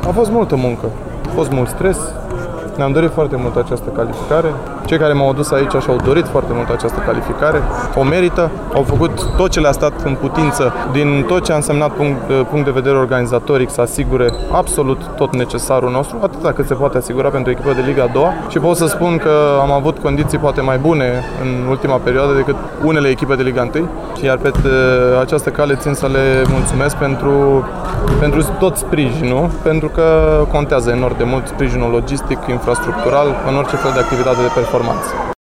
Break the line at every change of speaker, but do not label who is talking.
A fost multă muncă, a fost mult stres. Ne-am dorit foarte mult această calificare. Cei care m-au adus aici și-au dorit foarte mult această calificare. O merită. Au făcut tot ce le-a stat în putință din tot ce a însemnat punct de vedere organizatoric să asigure absolut tot necesarul nostru, atâta cât se poate asigura pentru echipa de Liga a doua. Și pot să spun că am avut condiții poate mai bune în ultima perioadă decât unele echipe de Liga 1. Iar pe această cale țin să le mulțumesc pentru tot sprijinul, pentru că contează enorm de mult sprijinul logistic, infrastructural, în orice fel de activitate de performanță.